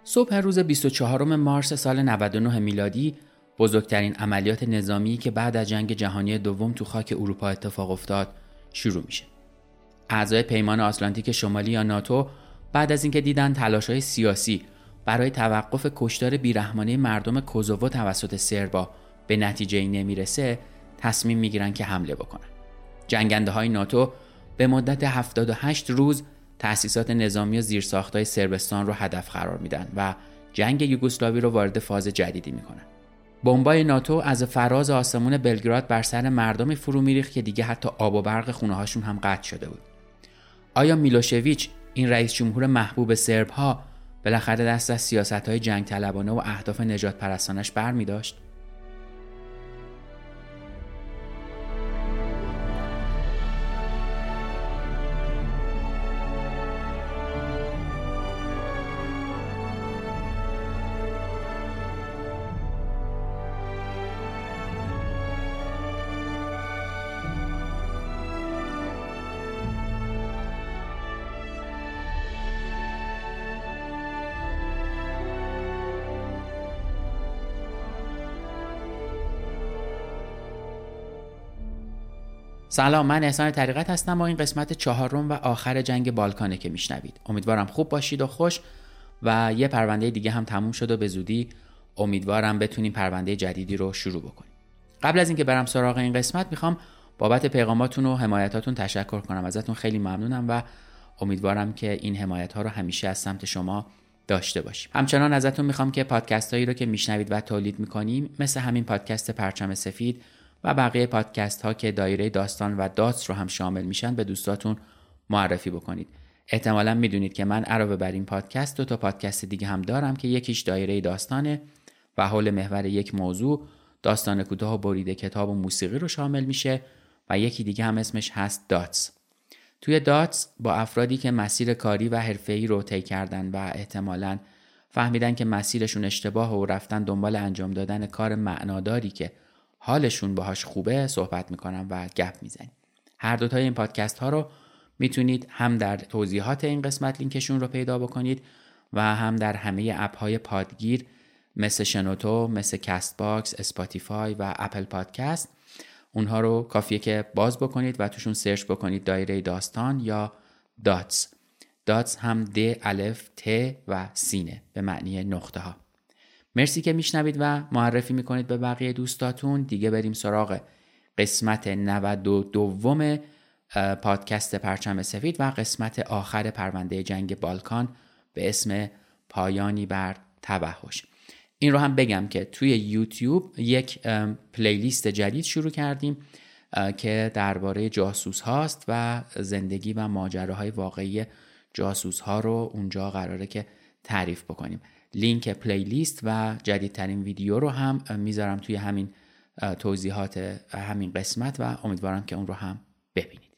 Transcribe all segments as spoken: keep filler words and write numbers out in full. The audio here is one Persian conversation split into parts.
صبح روز بیست و چهارم مارس سال نود و نه میلادی بزرگترین عملیات نظامی که بعد از جنگ جهانی دوم تو خاک اروپا اتفاق افتاد شروع میشه. اعضای پیمان آتلانتیک شمالی یا ناتو بعد از اینکه دیدن تلاش‌های سیاسی برای توقف کشتار بیرحمانه مردم کوزوو توسط سربا به نتیجه‌ای نمیرسه، تصمیم میگیرن که حمله بکنن. جنگنده‌های ناتو به مدت هفتاد و هشت روز تأسیسات نظامی و زیرساخت‌های صربستان رو هدف قرار میدن و جنگ یوگسلاوی رو وارد فاز جدیدی میکنن. بمبای ناتو از فراز آسمون بلگراد بر سر مردمی فرو میریخت که دیگه حتی آب و برق خونه‌هاشون هم قطع شده بود. آیا میلوشویچ، این رئیس جمهور محبوب سرب‌ها، بالاخره دست از سیاست‌های جنگ طلبانه و اهداف نجات پرستانش برمی داشت؟ سلام، من احسان طریقت هستم و این قسمت چهارم و آخر جنگ بالکانه که میشنوید. امیدوارم خوب باشید و خوش. و یه پرونده دیگه هم تموم شد و به زودی امیدوارم بتونیم پرونده جدیدی رو شروع بکنیم. قبل از اینکه برم سراغ این قسمت میخوام بابت پیغاماتون و حمایتاتون تشکر کنم. ازتون خیلی ممنونم و امیدوارم که این حمایت ها رو همیشه از سمت شما داشته باشیم. همچنان ازتون میخوام که پادکست هایی رو که میشنوید و تولید میکنیم، مثل همین پادکست پرچم سفید و بقیه پادکست ها که دایره داستان و داتس رو هم شامل میشن، به دوستاتون معرفی بکنید. احتمالاً میدونید که من علاوه بر این پادکست دو تا پادکست دیگه هم دارم که یکیش دایره داستانه و حول محور یک موضوع، داستان کوتاه و بریده کتاب و موسیقی رو شامل میشه، و یکی دیگه هم اسمش هست داتس. توی داتس با افرادی که مسیر کاری و حرفه‌ای رو طی کردن و احتمالاً فهمیدن که مسیرشون اشتباه و رفتن دنبال انجام دادن کار معناداری که حالشون باهاش خوبه صحبت میکنم و گپ میزنیم. هر دوتای این پادکست ها رو میتونید هم در توضیحات این قسمت لینکشون رو پیدا بکنید و هم در همه اپ های پادگیر مثل شنوتو، مثل کست باکس، اسپاتیفای و اپل پادکست. اونها رو کافیه که باز بکنید و توشون سرچ بکنید دایره داستان یا داتس. داتس هم د الف ت و سینه به معنی نقطه ها. مرسی که میشنوید و معرفی میکنید به بقیه دوستاتون. دیگه بریم سراغ قسمت نود و دو پادکست پرچم سفید و قسمت آخر پرونده جنگ بالکان به اسم پایانی بر توحش. این رو هم بگم که توی یوتیوب یک پلیلیست جدید شروع کردیم که درباره جاسوس هاست و زندگی و ماجراهای واقعی جاسوس ها رو اونجا قراره که تعریف بکنیم. لینک پلیلیست و جدیدترین ویدیو رو هم میذارم توی همین توضیحات همین قسمت و امیدوارم که اون رو هم ببینید.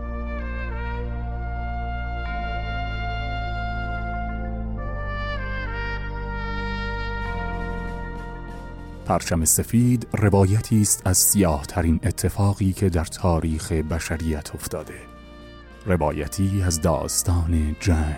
پرچم سفید روایتی است از سیاه ترین اتفاقی که در تاریخ بشریت افتاده. روایتی از داستان جنگ.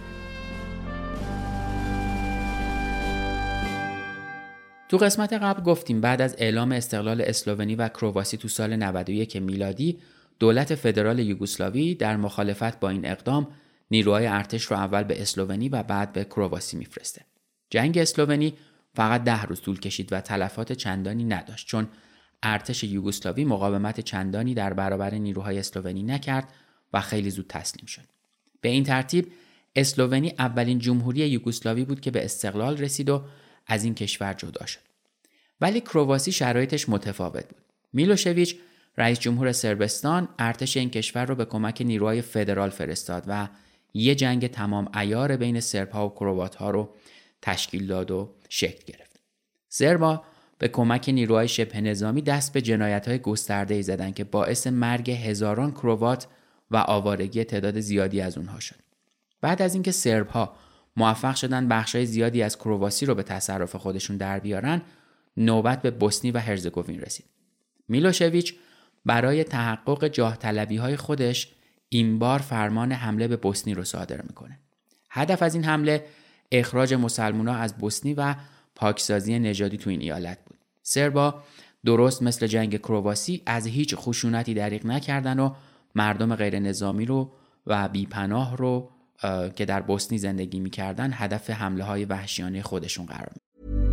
تو قسمت قبل گفتیم بعد از اعلام استقلال اسلوونی و کرواسی تو سال نود و یک میلادی، دولت فدرال یوگسلاوی در مخالفت با این اقدام نیروهای ارتش رو اول به اسلوونی و بعد به کرواسی میفرسته. جنگ اسلوونی فقط ده روز طول کشید و تلفات چندانی نداشت، چون ارتش یوگسلاوی مقاومت چندانی در برابر نیروهای اسلوونی نکرد و خیلی زود تسلیم شد. به این ترتیب اسلوونی اولین جمهوری یوگسلاوی بود که به استقلال رسید و از این کشور جدا شد. ولی کرواسی شرایطش متفاوت بود. میلوشویچ رئیس جمهور صربستان ارتش این کشور رو به کمک نیروهای فدرال فرستاد و یه جنگ تمام عیار بین سرب‌ها و کروات‌ها رو تشکیل داد و شکل گرفت. سرب‌ها به کمک نیروهای شبه نظامی دست به جنایت‌های گسترده‌ای زدن که باعث مرگ هزاران کروات و آوارگی تعداد زیادی از اونها شد. بعد از اینکه سرب‌ها موفق شدن بخشای زیادی از کرواسی رو به تصرف خودشون در بیارن، نوبت به بوسنی و هرزگوین رسید. میلوشویچ برای تحقق جاه طلبی‌های خودش این بار فرمان حمله به بوسنی رو صادر میکنه. هدف از این حمله اخراج مسلمان‌ها از بوسنی و پاکسازی نژادی تو این ایالت بود. سربا درست مثل جنگ کرواسی از هیچ خشونتی دریغ نکردن و مردم غیر نظامی رو و بیپناه رو که در بوسنی زندگی می‌کردن هدف حمله‌های وحشیانه خودشون قرار میدن.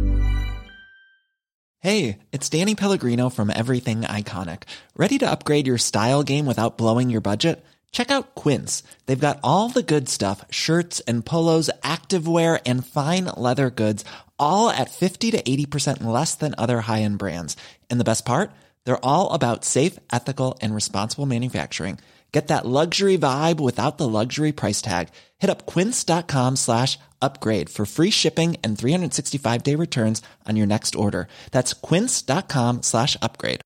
Hey, it's Danny Pellegrino from Everything Iconic. Ready to upgrade your style game without blowing your budget? Check out Quince. They've got all the good stuff, shirts and polos, activewear and fine leather goods, all at fifty to eighty percent less than other high-end brands. And the best part? They're all about safe, ethical and responsible manufacturing. Get that luxury vibe without the luxury price tag. Hit up quince.com slash upgrade for free shipping and three sixty-five day returns on your next order. That's quince.com slash upgrade.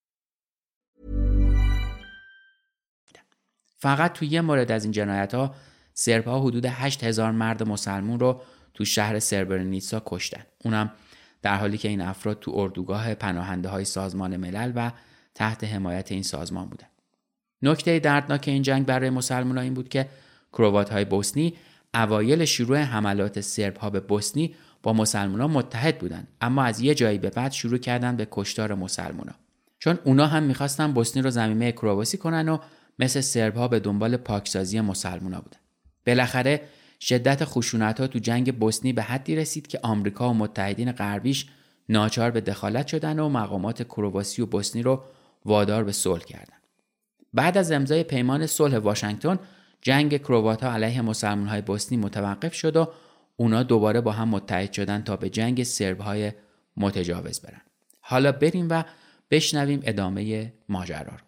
فقط توی یه مورد از این جنایت‌ها سرب‌ها حدود هشت هزار مرد مسلمون رو تو شهر سربرنیتسا کشتن. اونم در حالی که این افراد تو اردوگاه پناهنده‌های سازمان ملل و تحت حمایت این سازمان بودن. نکته دردناک این جنگ برای مسلمان‌ها این بود که کروات‌های بوسنی اوایل شروع حملات سرب‌ها به بوسنی با مسلمان‌ها متحد بودن، اما از یه جایی به بعد شروع کردن به کشتار مسلمان‌ها. چون اونا هم می‌خواستن بوسنی رو زمینه کرواسی کنن و مثل سرب‌ها به دنبال پاکسازی مسلمان‌ها بودن. بالاخره شدت خشونت‌ها تو جنگ بوسنی به حدی رسید که آمریکا و متحدین غربیش ناچار به دخالت شدن و مقامات کرواسی و بوسنی رو وادار به صلح کردند. بعد از امضای پیمان صلح واشنگتن، جنگ کروات‌ها علیه مسلمان‌های بوسنی متوقف شد و اونا دوباره با هم متحد شدن تا به جنگ سرب‌های متجاوز برن. حالا بریم و بشنویم ادامه ماجرا رو.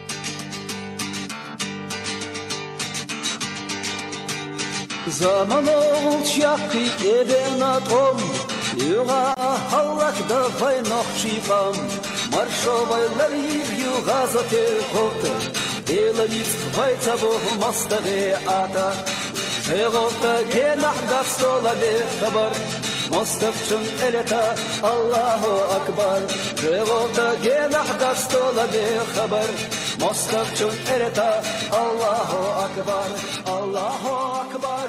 Zaman olacak eben atom Yuğa halak da vaynoq çipam Marşovaylar yuğa zate kokta Elavit vayta bu mastave ata Şeğokta genah da stola be khabar Mostafçın eleta Allahu Akbar Şeğokta genah da stola be khabar Mostafçın eleta Allahu Akbar Allahu Akbar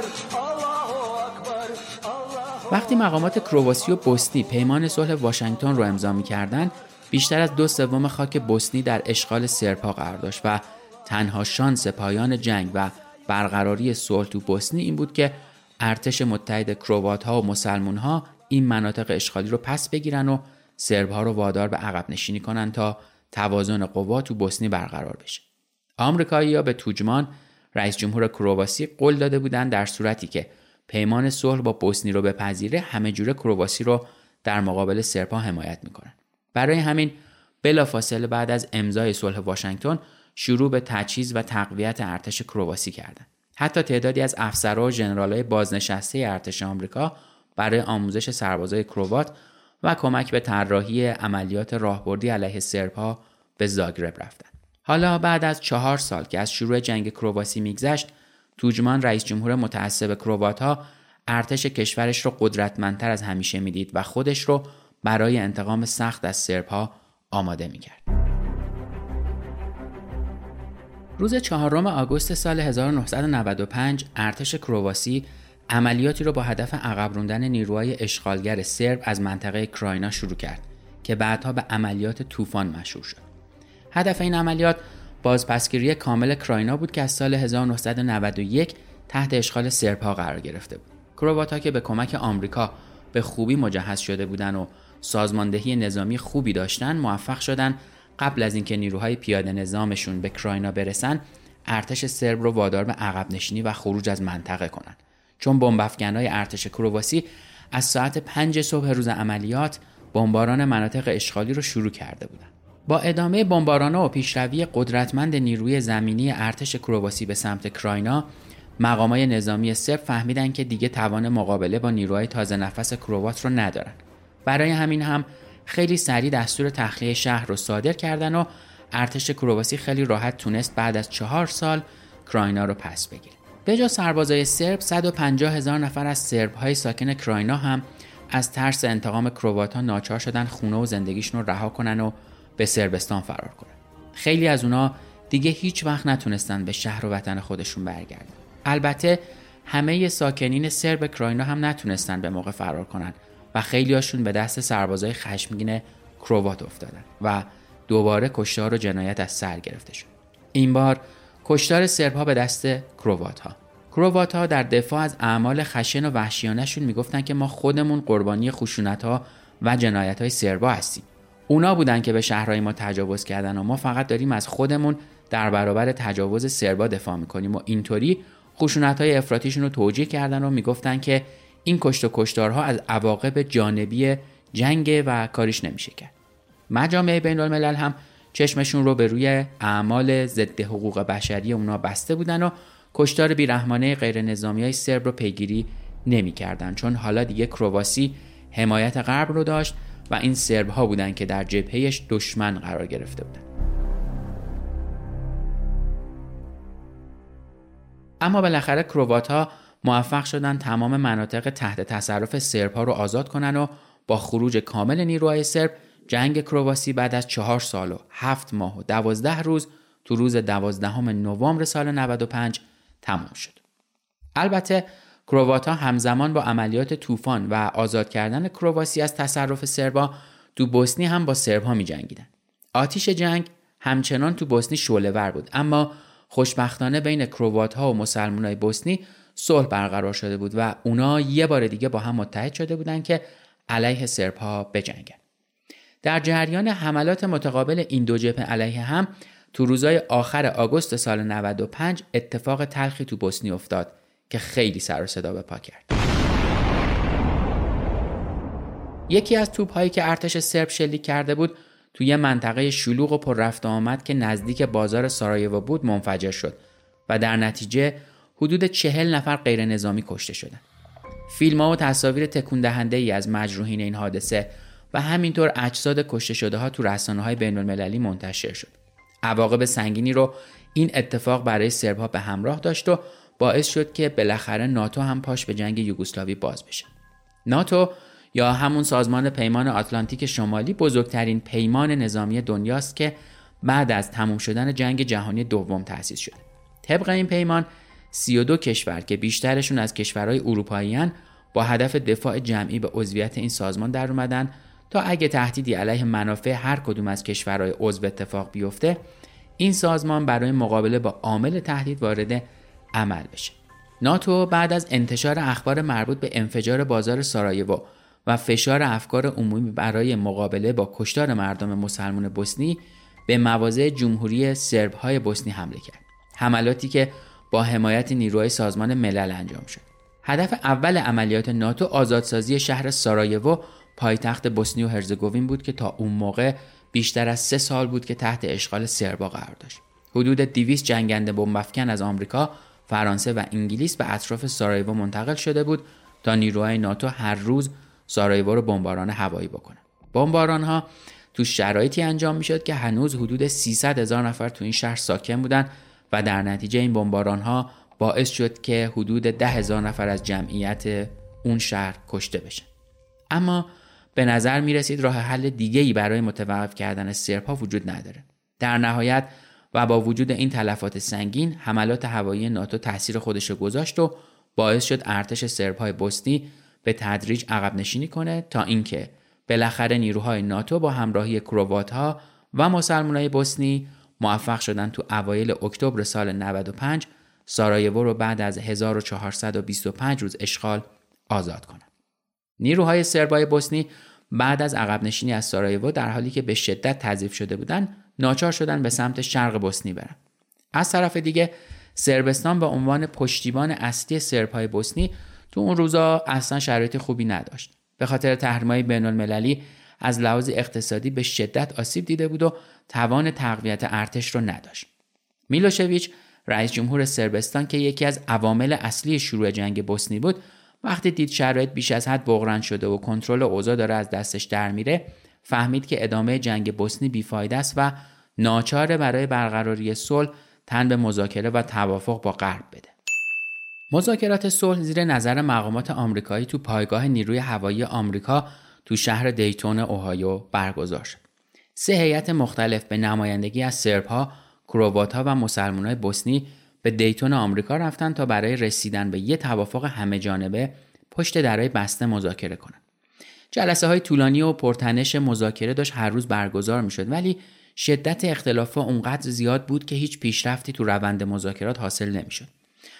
وقتی مقامات کرواسی و بوسنی پیمان صلح واشنگتن رو امضا می‌کردند، بیشتر از دو سوم خاک بوسنی در اشغال سرب‌ها قرار داشت و تنها شانس پایان جنگ و برقراری صلح تو بوسنی این بود که ارتش متحد کروات‌ها و مسلمان‌ها این مناطق اشغالی رو پس بگیرن و سرب‌ها رو وادار به عقب نشینی کنن تا توازن قوا تو بوسنی برقرار بشه. آمریکایی‌ها به توجمان رئیس جمهور کرواسی قول داده بودند در صورتی که پیمان صلح با بوسنی رو بپذیره همه جوره کرواسی رو در مقابل سرب‌ها حمایت میکنن. برای همین بلافاصله بعد از امضای صلح واشنگتن شروع به تجهیز و تقویت ارتش کرواسی کردند. حتی تعدادی از افسرها و ژنرال‌های بازنشسته ارتش آمریکا برای آموزش سربازای کروات و کمک به طراحی عملیات راهبردی علیه سرب‌ها به زاگرب رفتند. حالا بعد از چهار سال که از شروع جنگ کرواسی میگذشت، توجمان رئیس جمهور متعصب کروات‌ها ارتش کشورش رو قدرتمندتر از همیشه میدید و خودش رو برای انتقام سخت از سرب‌ها آماده میکرد. روز چهارم آگوست سال هزار و نهصد و نود و پنج ارتش کرواسی عملیاتی رو با هدف عقب راندن نیروهای اشغالگر سرب از منطقه کراینا شروع کرد که بعدها به عملیات طوفان مشهور شد. هدف این عملیات بازپسگیری کامل کراینا بود که از سال هزار و نهصد و نود و یک تحت اشغال سرب‌ها قرار گرفته بود. کروات‌ها که به کمک آمریکا به خوبی مجهز شده بودند و سازماندهی نظامی خوبی داشتن، موفق شدن قبل از اینکه نیروهای پیاده نظامشون به کراینا برسن، ارتش سرب رو وادار به عقب نشینی و خروج از منطقه کنن. چون بمب افکن‌های ارتش کرواسی از ساعت پنج صبح روز عملیات بمباران مناطق اشغالی رو شروع کرده بودند. با ادامه بمباران‌ها و پیشروی قدرتمند نیروی زمینی ارتش کرواسی به سمت کراینا، مقامات نظامی سرب فهمیدن که دیگه توان مقابله با نیروهای تازه نفس کروات رو ندارن. برای همین هم خیلی سریع دستور تخلیه شهر رو صادر کردن و ارتش کرواسی خیلی راحت تونست بعد از چهار سال کراینا رو پس بگیره. به جز سربازای سرب، صد و پنجاه هزار نفر از سرب‌های ساکن کراینا هم از ترس انتقام کروات‌ها ناچار شدن خونه و زندگیشون رو رها کنن و به صربستان فرار کنن. خیلی از اونا دیگه هیچ وقت نتونستن به شهر و وطن خودشون برگردن. البته همه ساکنین سرب کراینا هم نتونستن به موقع فرار کنن و خیلیاشون به دست سربازای خشمگین کرووات افتادن و دوباره کشتار و جنایت از سر گرفته شد. این بار کشتار سرب‌ها به دست کرووات‌ها. کرووات‌ها در دفاع از اعمال خشن و وحشیانه‌شون میگفتن که ما خودمون قربانی خشونت‌ها و جنایت‌های سربا هستیم. اونا بودن که به شهرهای ما تجاوز کردن و ما فقط داریم از خودمون در برابر تجاوز سربا دفاع میکنیم و اینطوری خشونت‌های افراطیشون رو توجیه کردن و میگفتن که این کشت و کشتارها از عواقب جانبی جنگ و کاریش نمیشه کرد. مجامع بین الملل هم چشمشون رو به روی اعمال ضد حقوق بشری اونا بسته بودن و کشتار بیرحمانه غیر نظامیای سرب رو پیگیری نمی‌کردن، چون حالا دیگه کرواسی حمایت غرب رو داشت و این سرب ها بودن که در جبههش دشمن قرار گرفته بودن. اما بالاخره کرووات ها موفق شدن تمام مناطق تحت تصرف سرب ها رو آزاد کنن و با خروج کامل نیروهای سرب جنگ کرواسی بعد از چهار سال و هفت ماه و دوازده روز تو روز دوازدهم نوامبر سال نود و پنج تمام شد. البته کرووات ها همزمان با عملیات طوفان و آزاد کردن کرواسی از تصرف سربا تو بوسنی هم با سرب ها می جنگیدن. آتش جنگ همچنان تو بوسنی شعله‌ور بود، اما خوشبختانه بین کرووات ها و مسلمانای بوسنی صلح برقرار شده بود و اونا یه بار دیگه با هم متحد شده بودن که علیه سرب ها بجنگن. در جریان حملات متقابل این دو جبهه علیه هم تو روزهای آخر آگوست سال نود و پنج اتفاق تلخی تو بوسنی افتاد که خیلی سر و صدا به پا کرد. یکی از توپ‌هایی که ارتش سرب شلیک کرده بود توی منطقه شلوغ و پر رفت و آمد که نزدیک بازار سارایوو بود منفجر شد و در نتیجه حدود چهل نفر غیر نظامی کشته شدند. فیلم‌ها و تصاویر تکون دهنده‌ای از مجروحین این حادثه و همینطور اجساد کشته شده ها تو رسانه‌های بین‌المللی منتشر شد. عواقب سنگینی رو این اتفاق برای سرب‌ها به همراه داشت و باعث شد که بالاخره ناتو هم پاش به جنگ یوگسلاوی باز بشه. ناتو یا همون سازمان پیمان آتلانتیک شمالی بزرگترین پیمان نظامی دنیاست که بعد از تموم شدن جنگ جهانی دوم تأسیس شده. طبق این پیمان سی و دو کشور که بیشترشون از کشورهای اروپایی‌اند با هدف دفاع جمعی به عضویت این سازمان در اومدن تا اگه تهدیدی علیه منافع هر کدوم از کشورهای عضو اتفاق بیفته این سازمان برای مقابله با عامل تهدید وارد عمل بشه. ناتو بعد از انتشار اخبار مربوط به انفجار بازار سارایوو و فشار افکار عمومی برای مقابله با کشتار مردم مسلمان بوسنی به مواضع جمهوری سرب‌های بوسنی حمله کرد. حملاتی که با حمایت نیروهای سازمان ملل انجام شد. هدف اول عملیات ناتو آزادسازی شهر سارایوو پایتخت بوسنی و هرزگوین بود که تا اون موقع بیشتر از سه سال بود که تحت اشغال سربا قرار داشت. حدود دویست جنگنده بمب‌افکن از آمریکا، فرانسه و انگلیس به اطراف سارایوو منتقل شده بود تا نیروهای ناتو هر روز سارایوو رو بمباران هوایی بکنن. بمباران‌ها تو شرایطی انجام میشد که هنوز حدود سیصد هزار نفر تو این شهر ساکن بودن و در نتیجه این بمباران‌ها باعث شد که حدود ده هزار نفر از جمعیت اون شهر کشته بشن. اما به نظر می رسید راه حل دیگه‌ای برای متوقف کردن سرب‌ها وجود نداره. در نهایت و با وجود این تلفات سنگین حملات هوایی ناتو تاثیر خودش رو گذاشت و باعث شد ارتش سرب‌های بوسنی به تدریج عقب نشینی کنه تا اینکه بالاخره نیروهای ناتو با همراهی کرووات‌ها و مسلمانای بوسنی موفق شدن تو اوایل اکتبر سال نود و پنج سارایوو رو بعد از هزار و چهارصد و بیست و پنج روز اشغال آزاد کنند. نیروهای سربای بوسنی بعد از عقب نشینی از سارایوو در حالی که به شدت تضعیف شده بودند ناچار شدن به سمت شرق بوسنی برن. از طرف دیگه صربستان به عنوان پشتیبان اصلی سرب‌های بوسنی تو اون روزا اصلا شرایط خوبی نداشت. به خاطر تحریم‌های بین‌المللی از لحاظ اقتصادی به شدت آسیب دیده بود و توان تقویت ارتش رو نداشت. میلوشویچ رئیس جمهور صربستان که یکی از عوامل اصلی شروع جنگ بوسنی بود، وقتی دید شرایط بیش از حد بحران شده و کنترل اوضاع داره از دستش در میره، فهمید که ادامه جنگ بوسنی بیفایده است و ناچاره برای برقراری صلح تن به مذاکره و توافق با غرب بده. مذاکرات صلح زیر نظر مقامات آمریکایی تو پایگاه نیروی هوایی آمریکا تو شهر دیتون اوهایو برگزار شد. سه هیئت مختلف به نمایندگی از سرب‌ها، کرووات‌ها و مسلمانای بوسنی به دیتون آمریکا رفتن تا برای رسیدن به یه توافق همه جانبه پشت درای بسته مذاکره کنن. جلسه های طولانی و پرتنش مذاکره داشت هر روز برگزار می شد، ولی شدت اختلافات اونقدر زیاد بود که هیچ پیشرفتی تو روند مذاکرات حاصل نمی شد.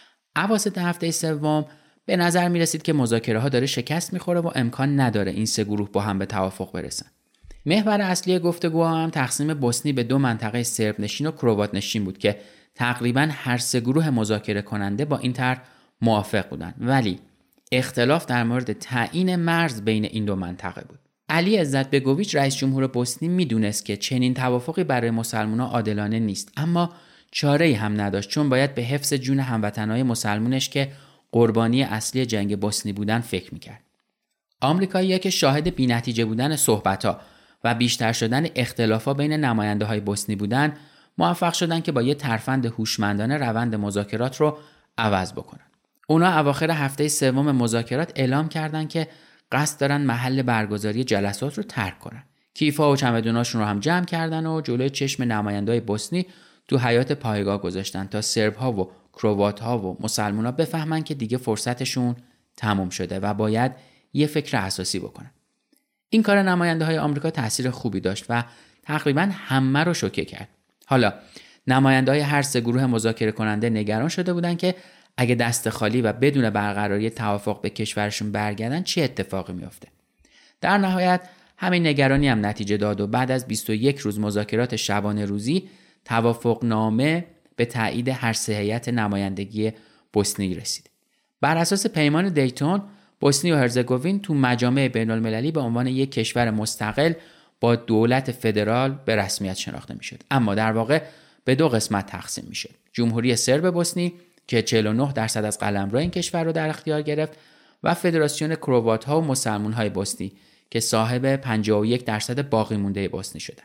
اواسط هفته سوم به نظر می رسید که مذاکره ها داره شکست می خوره و امکان نداره این سه گروه با هم به توافق برسن. محور اصلی گفتگوها هم تقسیم بوسنی به دو منطقه سرب نشین و کروات نشین بود که تقریبا هر سه گروه مذاکره کننده با این طرح موافق بودند، ولی اختلاف در مورد تعیین مرز بین این دو منطقه بود. علی عزت بگوویچ رئیس جمهور بوسنی میدونست که چنین توافقی برای مسلمان‌ها عادلانه نیست، اما چاره‌ای هم نداشت، چون باید به حفظ جون هموطنهای مسلمانش که قربانی اصلی جنگ بوسنی بودن فکر میکرد. آمریکایی‌ها که شاهد بی‌نتیجه بودن صحبت‌ها و بیشتر شدن اختلافات بین نماینده‌های بوسنی بودن، موفق شدن که با یه ترفند هوشمندانه روند مذاکرات رو عوض بکنن. اونا اواخر هفته سوم مذاکرات اعلام کردن که قصد دارن محل برگزاری جلسات رو ترک کنن. کیف‌ها و چمدوناشون رو هم جمع کردن و جلوی چشم نماینده‌های بوسنی تو حیاط پایگاه گذاشتن تا سرب‌ها و کروات‌ها و مسلمان‌ها بفهمن که دیگه فرصتشون تموم شده و باید یه فکر اساسی بکنن. این کار نماینده‌های آمریکا تأثیر خوبی داشت و تقریباً همه رو شوکه کرد. حالا نماینده‌های هر سه گروه مذاکره کننده نگران شده بودن که اگه دست خالی و بدون برقراری توافق به کشورشون برگردن چه اتفاقی میفته. در نهایت همین نگرانی هم نتیجه داد و بعد از بیست و یک روز مذاکرات شبانه روزی توافق نامه به تایید هر سه هیئت نمایندگی بوسنی رسید. بر اساس پیمان دیتون، بوسنی و هرزگوین تو مجامع بین‌المللی به عنوان یک کشور مستقل با دولت فدرال به رسمیت شناخته میشد، اما در واقع به دو قسمت تقسیم میشد. جمهوری سرب بوسنی که چهل و نه درصد از قلمرو این کشور رو در اختیار گرفت و فدراسیون کروات‌ها و مسلمان‌های بوسنی که صاحب پنجاه و یک درصد باقی مونده بوسنی شدند.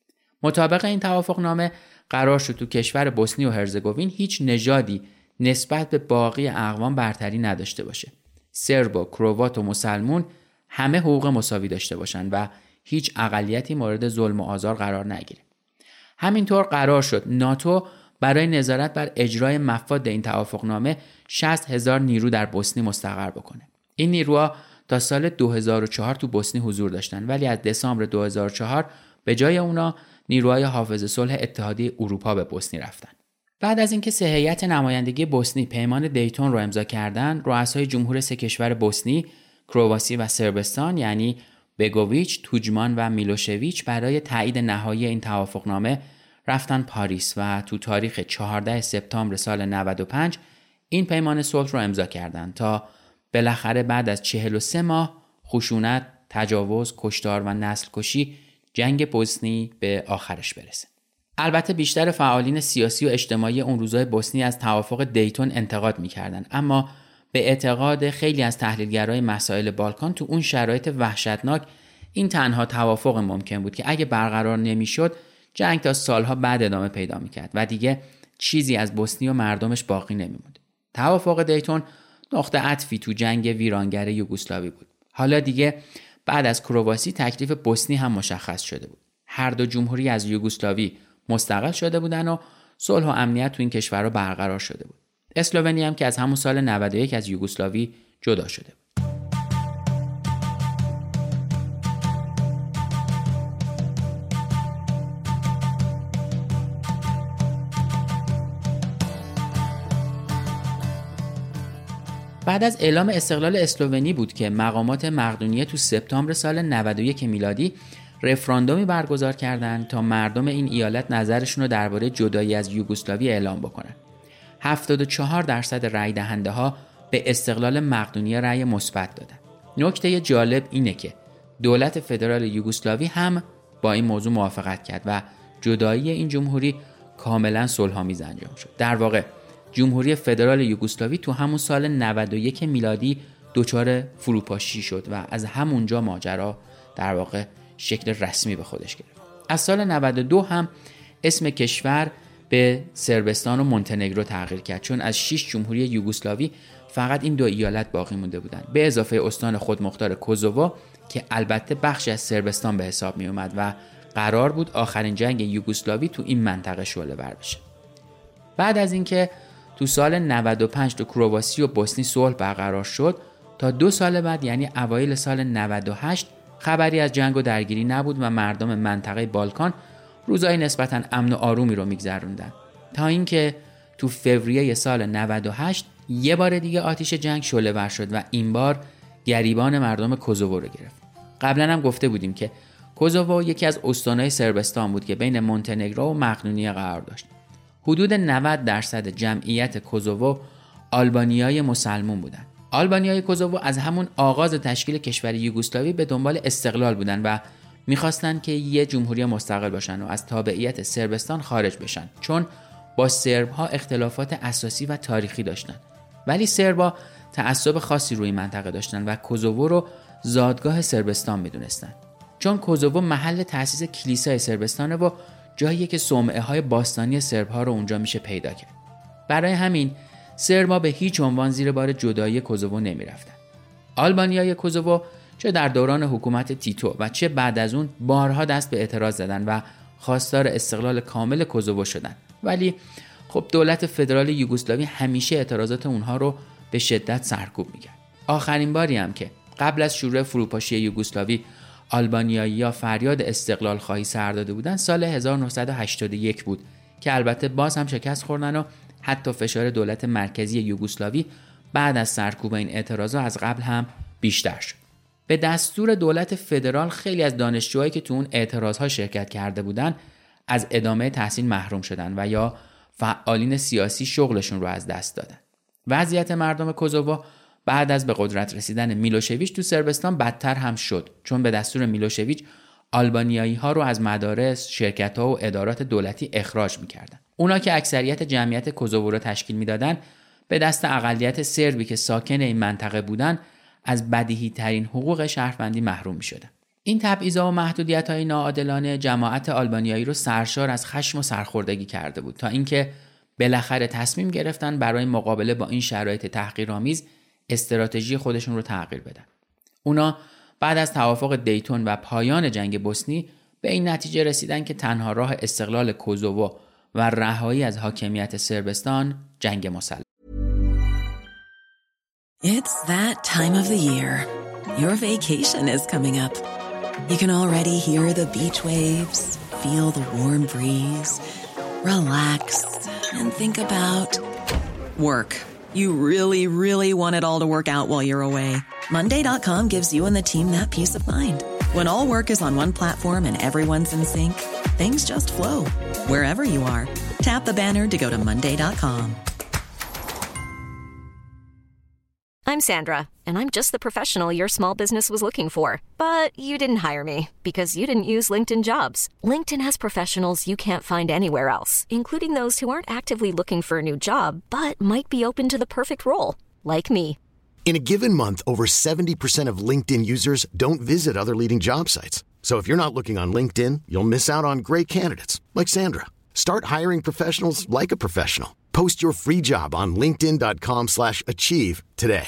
مطابق این توافقنامه قرار شد تو کشور بوسنی و هرزگوین هیچ نژادی نسبت به باقی اقوام برتری نداشته باشه. سرب و کروات و مسلمون همه حقوق مساوی داشته باشند و هیچ اقلیتی مورد ظلم و آزار قرار نگیره. همینطور قرار شد ناتو برای نظارت بر اجرای مفاد این توافقنامه شصت هزار نیرو در بوسنی مستقر بکنه. این نیروها تا سال دو هزار و چهار تو بوسنی حضور داشتن، ولی از دسامبر دو هزار و چهار به جای اونا نیروهای حافظ صلح اتحادیه اروپا به بوسنی رفتن. بعد از اینکه سه هیئت نمایندگی بوسنی پیمان دیتون رو امضا کردن، رؤسای جمهور سه کشور بوسنی، کرواسی و صربستان یعنی بگوویچ، توجمان و میلوشویچ برای تایید نهایی این توافقنامه رفتن پاریس و تو تاریخ چهاردهم سپتامبر سال نود و پنج این پیمان صلح رو امضا کردند تا بالاخره بعد از چهل و سه ماه خشونت، تجاوز، کشتار و نسل کشی جنگ بوسنی به آخرش برسه. البته بیشتر فعالین سیاسی و اجتماعی اون روزهای بوسنی از توافق دیتون انتقاد می‌کردند، اما به اعتقاد خیلی از تحلیلگرای مسائل بالکان تو اون شرایط وحشتناک این تنها توافق ممکن بود که اگه برقرار نمی‌شد جنگ تا سالها بعد ادامه پیدا می‌کرد و دیگه چیزی از بوسنی و مردمش باقی نمی‌موند. توافق دیتون نقطه عطفی تو جنگ ویرانگر یوگسلاوی بود. حالا دیگه بعد از کرواسی تکلیف بوسنی هم مشخص شده بود. هر دو جمهوری از یوگسلاوی مستقل شده بودن و صلح و امنیت تو این کشورها برقرار شده بود. اسلوونی هم که از همون سال نود و یک از یوگسلاوی جدا شده بود. بعد از اعلام استقلال اسلوونی بود که مقامات مقدونیه تو سپتامبر سال نود و یک میلادی رفراندومی برگزار کردند تا مردم این ایالت نظرشون رو درباره جدایی از یوگسلاوی اعلام بکنن. هفتاد و چهار درصد رأی دهنده ها به استقلال مقدونیه رأی مثبت دادن. نکته جالب اینه که دولت فدرال یوگسلاوی هم با این موضوع موافقت کرد و جدایی این جمهوری کاملا صلح‌آمیز انجام شد. در واقع جمهوری فدرال یوگسلاوی تو همون سال نود و یک میلادی دچار فروپاشی شد و از همونجا ماجرا در واقع شکل رسمی به خودش گرفت. از سال نود و دو هم اسم کشور به صربستان و مونتنگرو تغییر کرد، چون از شش جمهوری یوگسلاوی فقط این دو ایالت باقی مونده بودند، به اضافه استان خودمختار کوزوو که البته بخشی از صربستان به حساب می اومد و قرار بود آخرین جنگ یوگسلاوی تو این منطقه شعله ور بشه. بعد از اینکه تو تو سال نود و پنج تو کرواسی و بوسنی صلح برقرار شد تا دو سال بعد یعنی اوایل سال نود و هشت خبری از جنگ و درگیری نبود و مردم منطقه بالکان روزای نسبتاً امن و آرومی رو میگذروندن تا اینکه تو فوریه سال نود و هشت یه بار دیگه آتش جنگ شعله‌ور شد و این بار گریبان مردم کوزوو رو گرفت. قبلا هم گفته بودیم که کوزوو یکی از استان‌های صربستان بود که بین مونتنگرو و مقدونیه قرار داشت. حدود نود درصد جمعیت کوزوو آلبانیای مسلمون بودند. آلبانیای کوزوو از همون آغاز تشکیل کشور یوگسلاوی به دنبال استقلال بودن و میخواستن که یه جمهوری مستقل باشن و از تابعیت صربستان خارج بشن، چون با سرب‌ها اختلافات اساسی و تاریخی داشتن. ولی سربا تعصب خاصی روی منطقه داشتن و کوزوو رو زادگاه صربستان میدونستن، چون کوزوو محل تأسیس کلیسای صربستانه و جاییه که صومعه‌های باستانی سرب‌ها رو اونجا میشه پیدا کرد. برای همین سربا به هیچ عنوان زیر بار جدایی کوزوو نمیرفتن. آلبانیای کوزوو چه در دوران حکومت تیتو و چه بعد از اون بارها دست به اعتراض زدن و خواستار استقلال کامل کوزوو شدن، ولی خب دولت فدرال یوگسلاوی همیشه اعتراضات اونها رو به شدت سرکوب میکرد. آخرین باری هم که قبل از شروع فروپاشی یوگسلاوی آلبانیایی‌ها فریاد استقلال خواهی سر داده بودن سال هزار و نهصد و هشتاد و یک بود که البته باز هم شکست خوردن و حتی فشار دولت مرکزی یوگسلاوی بعد از سرکوب این اعتراضات از قبل هم بیشتر شد. به دستور دولت فدرال خیلی از دانشجوهایی که تو اون اعتراضها شرکت کرده بودن از ادامه تحصیل محروم شدن و یا فعالین سیاسی شغلشون رو از دست دادن. وضعیت مردم کوزوو بعد از به قدرت رسیدن میلوشویچ تو صربستان بدتر هم شد، چون به دستور میلوشویچ آلبانیایی ها رو از مدارس، شرکت ها و ادارات دولتی اخراج میکردن. اونا که اکثریت جمعیت کوزوو رو تشکیل میدادن به دست اقلیت سربی که ساکن این منطقه بودن از بدیهی ترین حقوق شهروندی محروم میشدن. این تبعیض‌ها و محدودیت‌های ناعادلانه جماعت آلبانیایی رو سرشار از خشم و سرخوردگی کرده بود تا اینکه بالاخره تصمیم گرفتن برای مقابله با این شرایط تحقیرآمیز استراتژی خودشون رو تغییر بدن. اونا بعد از توافق دیتون و پایان جنگ بوسنی به این نتیجه رسیدن که تنها راه استقلال کوزوو و رهایی از حاکمیت صربستان جنگ مسلح. It's that time of the year. Your vacation is coming up. You can already hear the beach waves, feel the warm breeze, relax, and think about work. You really, really want it all to work out while you're away. Monday dot com gives you and the team that peace of mind. When all work is on one platform and everyone's in sync, things just flow. Wherever you are, tap the banner to go to Monday dot com. I'm Sandra, and I'm just the professional your small business was looking for. But you didn't hire me because you didn't use LinkedIn Jobs. LinkedIn has professionals you can't find anywhere else, including those who aren't actively looking for a new job, but might be open to the perfect role, like me. In a given month, over seventy percent of LinkedIn users don't visit other leading job sites. So if you're not looking on LinkedIn, you'll miss out on great candidates like Sandra. Start hiring professionals like a professional. Post your free job on linkedin dot com slash achieve today.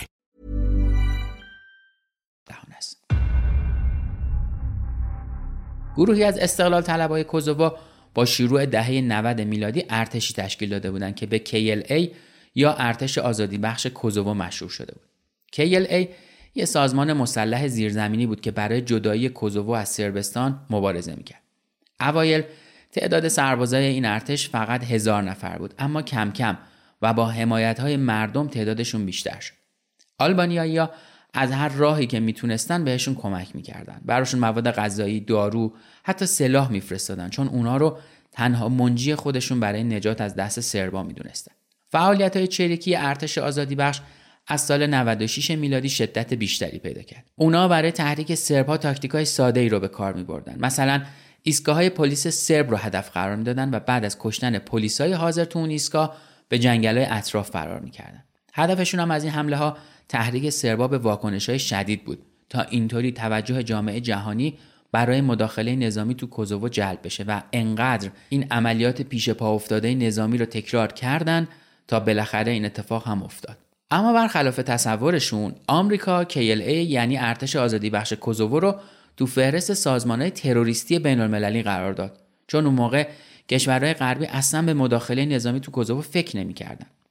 گروهی از استقلال طلبای کوزوو با شروع دهه نود میلادی ارتشی تشکیل داده بودند که به کی ال ای یا ارتش آزادی بخش کوزوو مشهور شده بود. کی ال ای یه سازمان مسلح زیرزمینی بود که برای جدایی کوزوو از صربستان مبارزه میکرد. اوایل تعداد سربازای این ارتش فقط هزار نفر بود، اما کم کم و با حمایت‌های مردم تعدادشون بیشتر شد. آلبانیایی‌ها از هر راهی که میتونستن بهشون کمک میکردن. براشون مواد غذایی، دارو، حتی سلاح میفرستادن، چون اونا رو تنها منجی خودشون برای نجات از دست سربا میدونستن. فعالیت‌های چریکی ارتش آزادی بخش از سال نود و شش میلادی شدت بیشتری پیدا کرد. اونا برای تحریک سرب‌ها تاکتیک‌های ساده‌ای رو به کار می‌بردن. مثلا ایستگاه‌های پلیس سرب رو هدف قرار می‌دادن و بعد از کشتن پلیسای حاضر تو اون ایستگاه به جنگل‌های اطراف فرار می‌کردن. هدفشون هم از این حمله‌ها تحریک سربا به واکنش‌های شدید بود تا اینطوری توجه جامعه جهانی برای مداخله نظامی تو کوزوو جلب بشه و انقدر این عملیات پیش پا افتاده نظامی رو تکرار کردن تا بالاخره این اتفاق هم افتاد. اما برخلاف تصورشون، آمریکا کی ال ای یعنی ارتش آزادی بخش کوزوو رو تو فهرست سازمان‌های تروریستی بین‌المللی قرار داد، چون اون موقع کشورهای غربی اصلا به مداخله نظامی تو کوزوو فکر نمی‌کردن.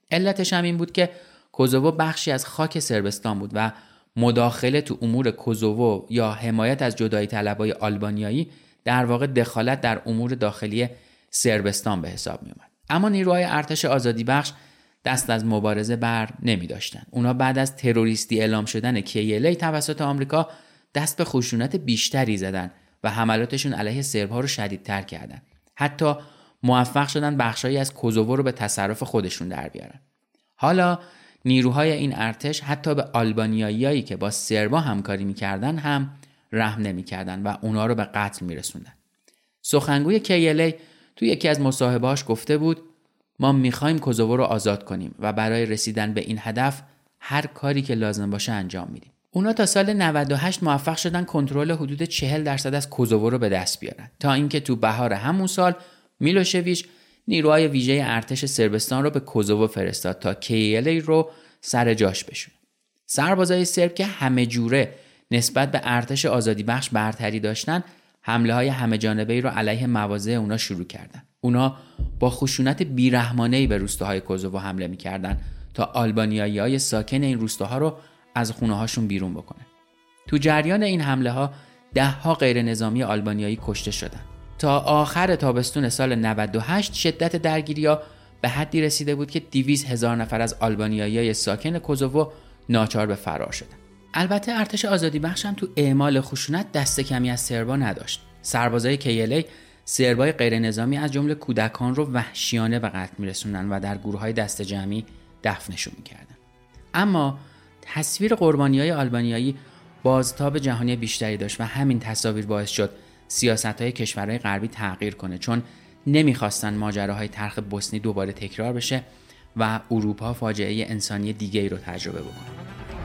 علتش هم این بود که کوزوو بخشی از خاک صربستان بود و مداخله تو امور کوزوو یا حمایت از جدایی طلبای آلبانیایی در واقع دخالت در امور داخلی صربستان به حساب می اومد. اما نیروهای ارتش آزادی بخش دست از مبارزه بر نمی داشتن. اونا بعد از تروریستی اعلام شدن کی ال ای توسط آمریکا دست به خشونت بیشتری زدن و حملاتشون علیه سرب‌ها رو شدیدتر کردن. حتی موفق شدن بخشایی از کوزوو رو به تصرف خودشون در بیارن. حالا نیروهای این ارتش حتی به آلبانیاییایی که با سربا همکاری میکردن هم رحم نمیکردن و اونا رو به قتل میرسوندن. سخنگوی کی ال ای توی یکی از مصاحبه‌هاش گفته بود ما میخوایم کوزوو رو آزاد کنیم و برای رسیدن به این هدف هر کاری که لازم باشه انجام میدیم. اونا تا سال نود و هشت موفق شدن کنترل حدود چهل درصد از کوزوو رو به دست بیارن تا اینکه تو بهار همون سال میلوشویچ نیروهای ویژه ارتش صربستان رو به کوزوو فرستاد تا کی ال ای رو سر جاش بشونه. سربازای سرب که همه جوره نسبت به ارتش آزادی بخش برتری داشتن، حمله های همه جانبه‌ای رو علیه مواضع اونا شروع کردن. اونا با خشونت بیرحمانه‌ای به روستاهای کوزوو حمله می‌کردن تا آلبانیایی‌های ساکن این روستاها رو از خونه‌هاشون بیرون بکنه. تو جریان این حمله‌ها ده‌ها غیر نظامی آلبانیایی کشته شدن. تا آخر تابستون سال نود و هشت شدت درگیری‌ها به حدی رسیده بود که دویست هزار نفر از آلبانیایی‌های ساکن کوزوو ناچار به فرار شدند. البته ارتش آزادی بخش هم تو اعمال خشونت دست کمی از سربا نداشت. سربازای کی ال ای سربای غیر نظامی از جمله کودکان رو وحشیانه به قتل می‌رسوندن و در گروه‌های دست جمعی دفنشون می‌کردن. اما تصویر قربانی‌های آلبانیایی بازتاب جهانی بیشتری داشت و همین تصاویر باعث شد سیاست‌های کشورهای غربی تغییر کنه، چون نمی‌خواستن ماجراهای تلخ بوسنی دوباره تکرار بشه و اروپا فاجعه انسانی دیگه‌ای رو تجربه بکنه.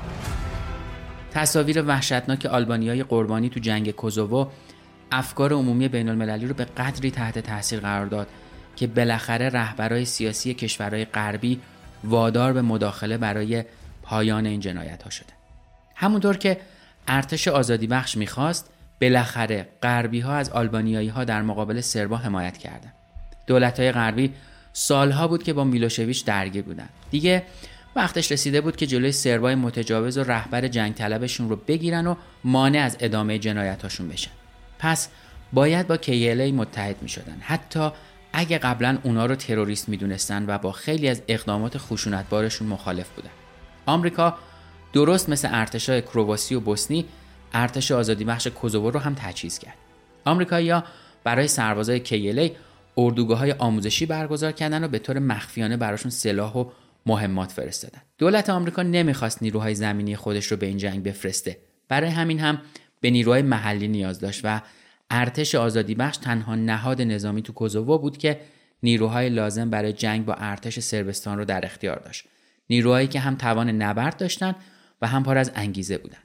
تصاویر وحشتناک آلبانیای قربانی تو جنگ کوزوو افکار عمومی بین‌المللی رو به قدری تحت تاثیر قرار داد که بالاخره رهبرای سیاسی کشورهای غربی وادار به مداخله برای پایان این جنایت‌ها شده. همونطور که ارتش آزادی بخش می‌خواست، بالاخره غربی‌ها از آلبانیایی‌ها در مقابل سربا حمایت کردند. دولت‌های غربی سالها بود که با میلوشویچ درگیر بودن. دیگه وقتش رسیده بود که جلوی سربای متجاوز و رهبر جنگ طلبشون رو بگیرن و مانع از ادامه جنایتاشون بشن. پس باید با کی ال ای متحد می شدن، حتی اگه قبلا اونا رو تروریست می دونستن و با خیلی از اقدامات خشونتبارشون مخالف بودن. آمریکا درست مثل ارتشای کرواسی و بوسنی ارتش آزادی بخش کوزوو رو هم تجهیز کرد. آمریکایی‌ها برای سربازای کی ال ای اردوگاه‌های آموزشی برگزار کردن و به طور مخفیانه براشون سلاح و مهمات فرستادن. دولت آمریکا نمیخواست نیروهای زمینی خودش رو به این جنگ بفرسته. برای همین هم به نیروهای محلی نیاز داشت و ارتش آزادی بخش تنها نهاد نظامی تو کوزوو بود که نیروهای لازم برای جنگ با ارتش صربستان رو در اختیار داشت. نیروهایی که هم توان نبرد داشتن و هم پر از انگیزه بودن.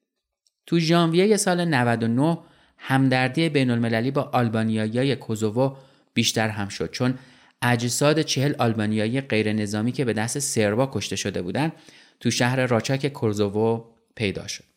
تو ژانویه سال نود و نه همدردی بین‌المللی با آلبانیایی‌های کوزوو بیشتر هم شد، چون اجساد چهل آلبانیایی غیر نظامی که به دست سربا کشته شده بودند تو شهر راچاک کوزوو پیدا شد.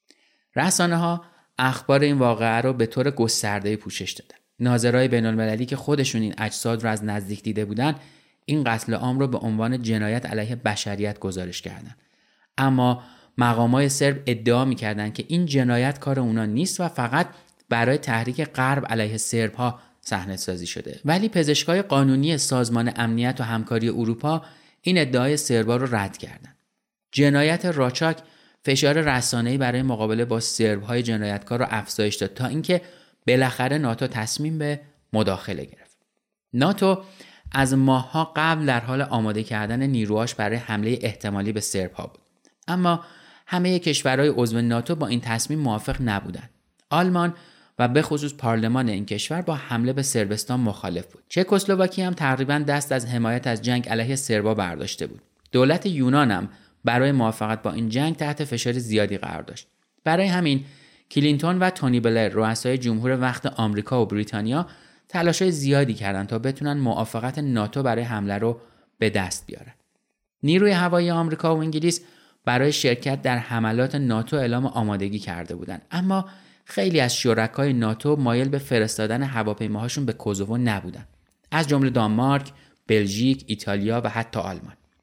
رسانه‌ها اخبار این واقعه رو به طور گسترده پوشش دادن. ناظرای بین‌المللی که خودشون این اجساد رو از نزدیک دیده بودن، این قتل عام رو به عنوان جنایت علیه بشریت گزارش کردند. اما مقامات سرب ادعا می‌کردند که این جنایت کار اونا نیست و فقط برای تحریک غرب علیه سرب‌ها صحنه‌سازی شده. ولی پزشکای قانونی سازمان امنیت و همکاری اروپا این ادعای سربا رو رد کردند. جنایت راچاک فشار رسانه‌ای برای مقابله با سرب‌های جنایتکار رو افزایش داد تا اینکه بالاخره ناتو تصمیم به مداخله گرفت. ناتو از ماه‌ها قبل در حال آماده کردن نیروهاش برای حمله احتمالی به سرب‌ها بود. اما همه کشورهای عضو ناتو با این تصمیم موافق نبودند. آلمان و به خصوص پارلمان این کشور با حمله به صربستان مخالف بود. چکسلواکی هم تقریباً دست از حمایت از جنگ علیه سربا برداشته بود. دولت یونان هم برای موافقت با این جنگ تحت فشار زیادی قرار داشت. برای همین کلینتون و تونی بلر رؤسای جمهور وقت آمریکا و بریتانیا تلاش‌های زیادی کردند تا بتونن موافقت ناتو برای حمله رو به دست بیارن. نیروی هوایی آمریکا و انگلیس برای شرکت در حملات ناتو اعلام آمادگی کرده بودند، اما خیلی از شرکای ناتو مایل به فرستادن هواپیماهاشون به کوزوو نبودن، از جمله دانمارک، بلژیک، ایتالیا و حتی آلمان.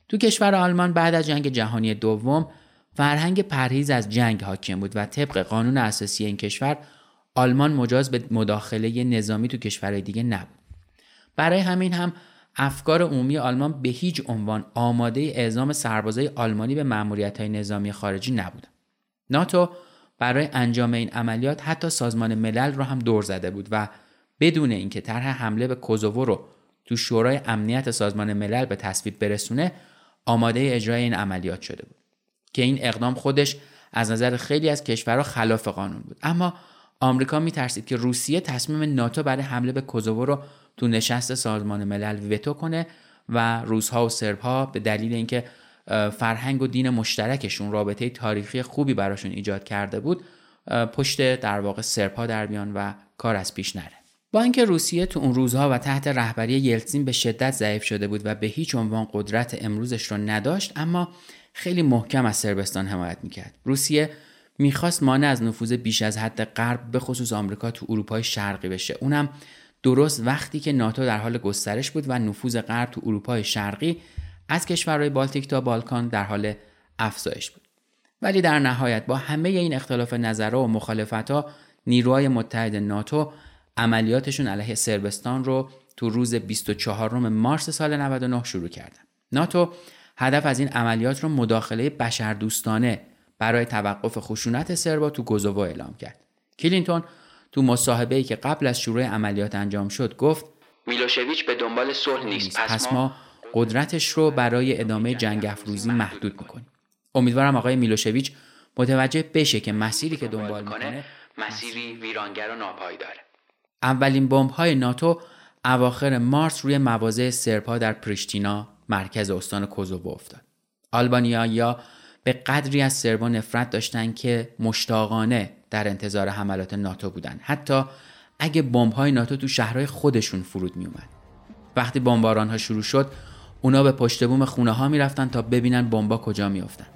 تو کشور آلمان بعد از جنگ جهانی دوم فرهنگ پرهیز از جنگ حاکم بود و طبق قانون اساسی این کشور آلمان مجاز به مداخله نظامی تو کشورهای دیگه نبود. برای همین هم افکار عمومی آلمان به هیچ عنوان آماده اعزام سربازای آلمانی به مأموریت‌های نظامی خارجی نبود. ناتو برای انجام این عملیات حتی سازمان ملل رو هم دور زده بود و بدون اینکه طرح حمله به کوزوو رو تو شورای امنیت سازمان ملل به تصویب برسونه آماده اجرای این عملیات شده بود که این اقدام خودش از نظر خیلی از کشورها خلاف قانون بود. اما آمریکا میترسید که روسیه تصمیم ناتو برای حمله به کوزوو رو تو نشست سازمان ملل وتو کنه و روس‌ها و سرب‌ها به دلیل اینکه فرهنگ و دین مشترکشون رابطه تاریخی خوبی براشون ایجاد کرده بود پشت در واقع سرب‌ها در بیان و کار از پیش نره. با اینکه روسیه تو اون روزها و تحت رهبری یلتسین به شدت ضعیف شده بود و به هیچ عنوان قدرت امروزش رو نداشت، اما خیلی محکم از صربستان حمایت میکرد. روسیه میخواست مانع از نفوذ بیش از حد غرب به خصوص آمریکا تو اروپای شرقی بشه، اونم درست وقتی که ناتو در حال گسترش بود و نفوذ غرب تو اروپای شرقی از کشورهای بالتیک تا بالکان در حال افزایش بود. ولی در نهایت با همه این اختلاف نظرها و مخالفت‌ها نیروهای متحد ناتو عملیاتشون علیه صربستان رو تو روز بیست و چهارم مارس سال نود و نه شروع کردن. ناتو هدف از این عملیات رو مداخله بشردوستانه برای توقف خشونت سربا تو کوزوو اعلام کرد. کلینتون تو مصاحبه‌ای که قبل از شروع عملیات انجام شد گفت میلوشویچ به دنبال صلح نیست، پس ما قدرتش رو برای ادامه جنگ افروزی محدود می‌کنیم. امیدوارم آقای میلوشویچ متوجه بشه که مسیری که دنبال می‌کنه مسیری ویرانگر و ناپایداره. اولین بمب‌های ناتو اواخر مارس روی مواضع سرب‌ها در پریشتینا مرکز استان کوزوو افتاد. آلبانیایی‌ها به قدری از سربا نفرت داشتن که مشتاقانه در انتظار حملات ناتو بودن، حتی اگه بمب‌های ناتو تو شهرهای خودشون فرود می اومد. وقتی بمباران‌ها شروع شد اونا به پشت بوم خونه‌ها میرفتن تا ببینن بمبا کجا میافتن.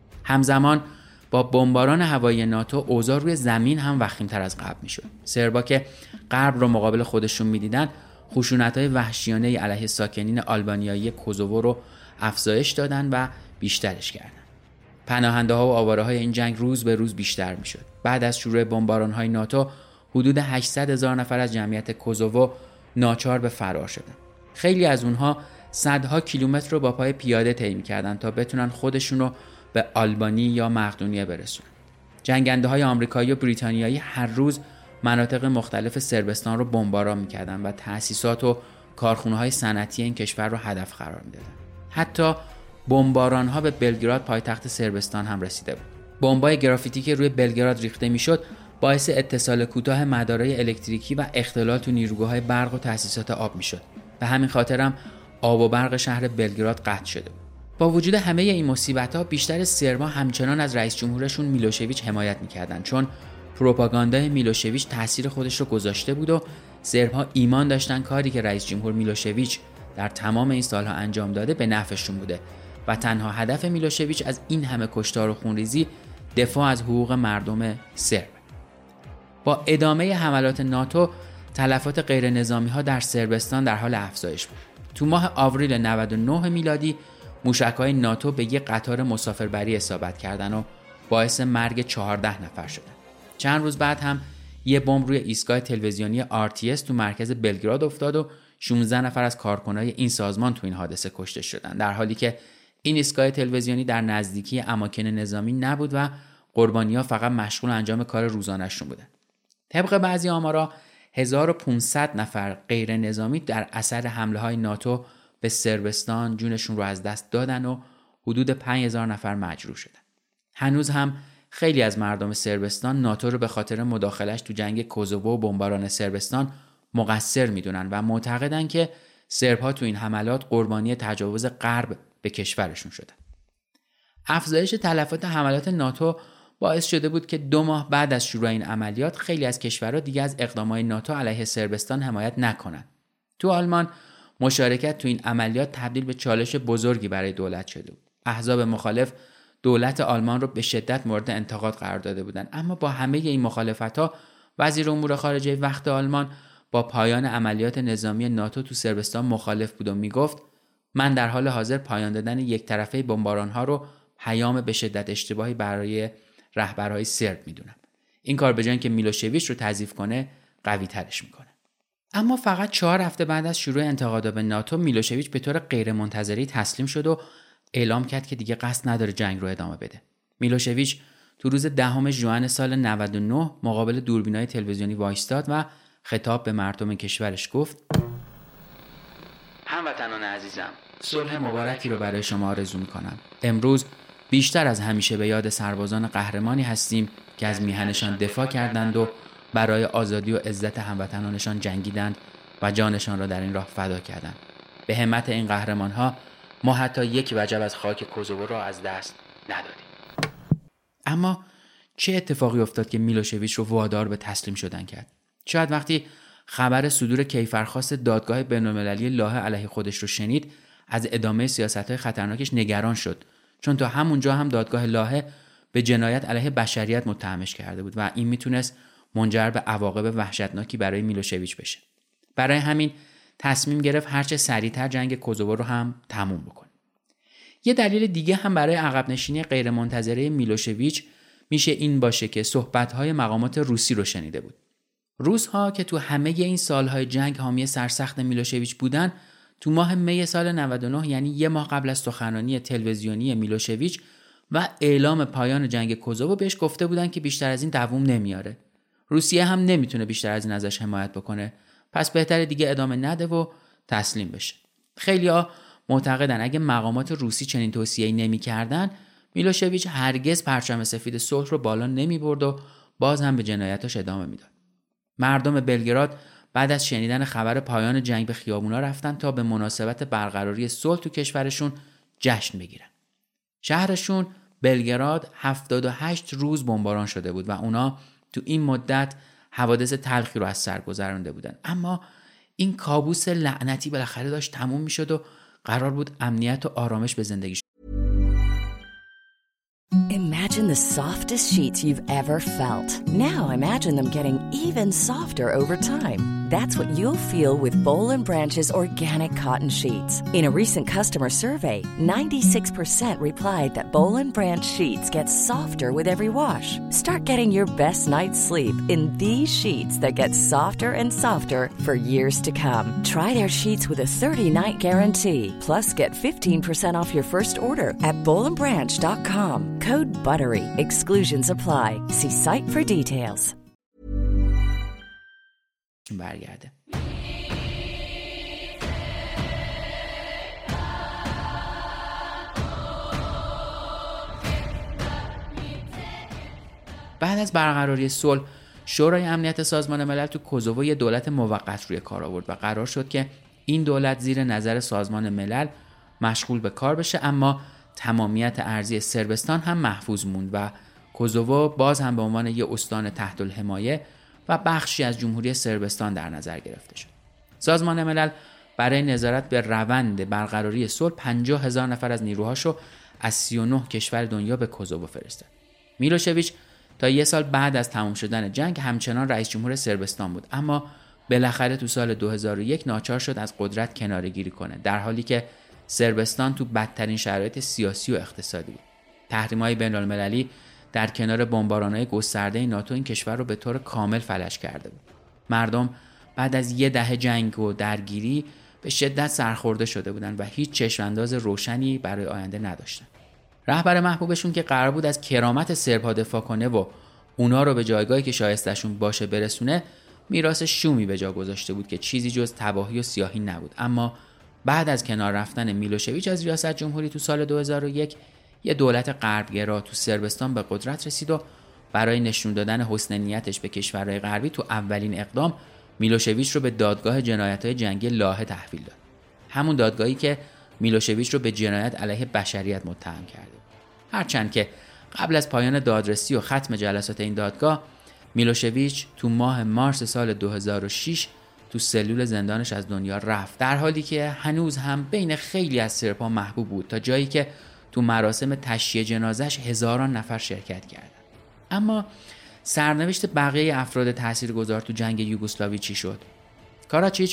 همزمان با بمباران هوایی ناتو اوضاع روی زمین هم وخیم‌تر از قبل میشد. سربا که غرب رو مقابل خودشون میدیدن خشونت‌های وحشیانه علیه ساکنین آلبانیایی کوزوو رو افزایش دادن و بیشترش کردن. پناهنده‌ها و آواره‌های این جنگ روز به روز بیشتر میشد. بعد از شروع بمباران‌های ناتو حدود هشتصد هزار نفر از جمعیت کوزوو ناچار به فرار شدند. خیلی از اونها صدها کیلومتر رو با پای پیاده طی می‌کردن تا بتونن خودشون رو به آلبانی یا مقدونیه برسونن. جنگنده‌های آمریکایی و بریتانیایی هر روز مناطق مختلف صربستان رو بمباران می‌کردن و تأسیسات و کارخونه‌های صنعتی این کشور رو هدف قرار می‌دادن. حتی بمباران‌ها به بلگراد پایتخت صربستان هم رسیده بود. بمبای گرافیتی که روی بلگراد ریخته میشد باعث اتصال کوتاه مدارهای الکتریکی و اختلال تو نیروگاه‌های برق و تأسیسات آب میشد. به همین خاطر هم آب و برق شهر بلگراد قطع شده بود. با وجود همه این مصیبت‌ها بیشتر سربا همچنان از رئیس جمهورشون میلوشویچ حمایت می‌کردند، چون پروپاگاندای میلوشویچ تأثیر خودش رو گذاشته بود و سرب‌ها ایمان داشتن کاری که رئیس جمهور میلوشویچ در تمام این سالها انجام داده به نفعشون بوده و تنها هدف میلوشویچ از این همه کشتار و خونریزی دفاع از حقوق مردم سرب. با ادامه حملات ناتو تلفات غیر نظامی ها در صربستان در حال افزایش بود. تو ماه آوریل نود و نه میلادی موشک‌های ناتو به یک قطار مسافربری اصابت کردن و باعث مرگ چهارده نفر شدن. چند روز بعد هم یه بمب روی ایستگاه تلویزیونی آر تی اس تو مرکز بلگراد افتاد و شانزده نفر از کارکنای این سازمان تو این حادثه کشته شدن، در حالی که این ایستگاه تلویزیونی در نزدیکی اماکن نظامی نبود و قربانی‌ها فقط مشغول انجام کار روزانه‌شون بودن. طبق بعضی آمارا هزار و پانصد نفر غیر نظامی در اثر حمله‌های ناتو به صربستان جونشون رو از دست دادن و حدود پنج هزار نفر مجروح شدن. هنوز هم خیلی از مردم صربستان ناتو رو به خاطر مداخلش تو جنگ کوزوو و بمباران صربستان مقصر میدونن و معتقدن که سرب‌ها تو این حملات قربانی تجاوز غرب به کشورشون شدن. افزایش تلفات حملات ناتو باعث شده بود که دو ماه بعد از شروع این عملیات خیلی از کشورها دیگه از اقدامات ناتو علیه صربستان حمایت نکنن. تو آلمان مشارکت تو این عملیات تبدیل به چالش بزرگی برای دولت شده بود. احزاب مخالف دولت آلمان رو به شدت مورد انتقاد قرار داده بودند، اما با همه این مخالفت‌ها وزیر امور خارجه وقت آلمان با پایان عملیات نظامی ناتو تو صربستان مخالف بود و میگفت من در حال حاضر پایان دادن یک طرفه بمباران‌ها رو پیام به شدت اشتباهی برای رهبرهای سرب میدونم. این کار به جای اینکه میلوشویچ رو تضعیف کنه، قوی ترش میکنه. اما فقط چهار هفته بعد از شروع انتقادات به ناتو، میلوشویچ به طور غیرمنتظره تسلیم شد و اعلام کرد که دیگه قصد نداره جنگ رو ادامه بده. میلوشویچ تو روز دهم ژوئن سال نود و نه مقابل دوربینای تلویزیونی وایستاد و خطاب به مردم کشورش گفت: هموطنان عزیزم، صلح مبارکی رو برای شما آرزو می‌کنم. امروز بیشتر از همیشه به یاد سربازان قهرمانی هستیم که از میهنشان دفاع کردند و برای آزادی و عزت هموطنانشان جنگیدند و جانشان را در این راه فدا کردند. به همت این قهرمان‌ها ما حتی یک وجب از خاک کوزوو را از دست ندادیم. اما چه اتفاقی افتاد که میلوشویچ رو وادار به تسلیم شدن کرد؟ شاید وقتی خبر صدور کیفرخواست دادگاه بین‌المللی لاهه علیه خودش رو شنید، از ادامه سیاست‌های خطرناکش نگران شد، چون تا همونجا هم دادگاه لاهه به جنایت علیه بشریت متهمش کرده بود و این میتونست منجر به عواقب وحشتناکی برای میلوشویچ بشه. برای همین تصمیم گرفت هرچه سریعتر جنگ کوزوو رو هم تموم بکنه. یه دلیل دیگه هم برای عقب نشینی غیرمنتظره میلوشویچ میشه این باشه که صحبت‌های مقامات روسی رو شنیده بود. روس‌ها که تو همه این سالهای جنگ حامی سرسخت میلوشویچ بودن، تو ماه می سال نود و نه، یعنی یه ماه قبل از سخنرانی تلویزیونی میلوشویچ و اعلام پایان جنگ کوزوو، بهش گفته بودن که بیشتر از این دوام نمیاره. روسیه هم نمیتونه بیشتر از این ازش حمایت بکنه، پس بهتره دیگه ادامه نده و تسلیم بشه. خیلی‌ها معتقدن اگه مقامات روسی چنین توصیه‌ای نمی‌کردن، میلوشویچ هرگز پرچم سفید صلح رو بالا نمی‌برد و باز هم به جنایتاش ادامه میداد. مردم بلگراد بعد از شنیدن خبر پایان جنگ به خیابونا رفتن تا به مناسبت برقراری صلح تو کشورشون جشن بگیرن. شهرشون بلگراد هفتاد و هشت روز بمباران شده بود و اونا تو این مدت حوادث تلخی رو از سر گذرانده بودن. اما این کابوس لعنتی بالاخره داشت تموم میشد و قرار بود امنیت و آرامش به زندگیش. Imagine the softest sheets you've ever felt. Now imagine them getting even softer over time. That's what you'll feel with Boll and Branch's organic cotton sheets. In a recent customer survey, ninety-six percent replied that Boll and Branch sheets get softer with every wash. Start getting your best night's sleep in these sheets that get softer and softer for years to come. Try their sheets with a thirty-night guarantee. Plus, get fifteen percent off your first order at boll and branch dot com. Code BUTTERY. Exclusions apply. See site for details. برگرده. بعد از برقراری صلح، شورای امنیت سازمان ملل تو کوزوو یه دولت موقت روی کار آورد و قرار شد که این دولت زیر نظر سازمان ملل مشغول به کار بشه، اما تمامیت ارضی صربستان هم محفوظ موند و کوزوو باز هم به عنوان یه استان تحت الحمایه و بخشی از جمهوری صربستان در نظر گرفته شد. سازمان ملل برای نظارت به روند برقراری صلح پنجاه هزار نفر از نیروهاشو از سی و نه کشور دنیا به کوزوو فرستاد. میلوشویچ تا یه سال بعد از تمام شدن جنگ همچنان رئیس جمهور صربستان بود، اما بالاخره تو سال دو هزار و یک ناچار شد از قدرت کناره‌گیری کنه، در حالی که صربستان تو بدترین شرایط سیاسی و اقتصادی بود. تحریم‌های بین‌المللی در کنار بمباران‌های گسترده ناتو این کشور رو به طور کامل فلج کرده بود. مردم بعد از یه دهه جنگ و درگیری به شدت سرخورده شده بودند و هیچ چشم‌انداز روشنی برای آینده نداشتن. رهبر محبوبشون که قرار بود از کرامت سرب‌ها دفاع کنه و اونا رو به جایگاهی که شایستشون باشه برسونه، میراث شومی به جا گذاشته بود که چیزی جز تباهی و سیاهی نبود. اما بعد از کنار رفتن میلوشویچ از ریاست جمهوری تو سال دو هزار و یک، یه دولت غربگرا تو صربستان به قدرت رسید و برای نشون دادن حسن نیتش به کشورهای غربی تو اولین اقدام میلوشویچ رو به دادگاه جنایت‌های جنگی لاهه تحویل داد. همون دادگاهی که میلوشویچ رو به جنایت علیه بشریت متهم کرده. هرچند که قبل از پایان دادرسی و ختم جلسات این دادگاه، میلوشویچ تو ماه مارس سال دو هزار و شش تو سلول زندانش از دنیا رفت، در حالی که هنوز هم بین خیلی از سرب‌ها محبوب بود، تا جایی که تو مراسم تشییع جنازش هزاران نفر شرکت کردند. اما سرنوشت بقیه افراد تاثیرگذار تو جنگ یوگسلاوی چی شد؟ کاراچیچ